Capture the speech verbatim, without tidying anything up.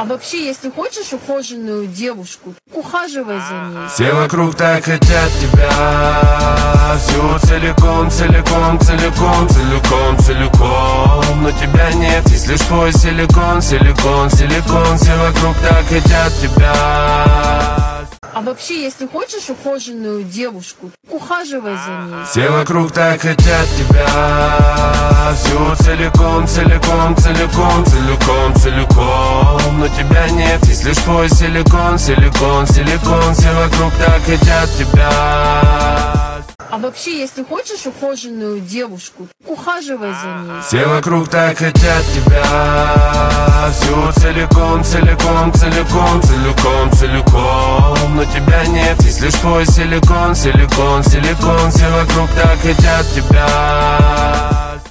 А вообще, если хочешь ухоженную девушку, ухаживай за ней. Все вокруг так хотят тебя, всю целиком, целиком, целиком, целиком, целиком. Но тебя нет, есть лишь твой силикон, силикон, силикон. Все вокруг так хотят тебя. А вообще, если хочешь ухоженную девушку, ухаживай за ней. Все вокруг так хотят тебя, всю целиком, целиком, целиком, целиком, целиком. Но тебя нет, есть лишь твой силикон, силикон, силикон. Все вокруг так хотят тебя. А вообще, если хочешь ухоженную девушку, ухаживай за ней. Все вокруг так хотят тебя, всю целиком, целиком, целиком, целиком, целиком. Но тебя нет, есть лишь твой силикон, силикон, силикон. Все вокруг так хотят тебя.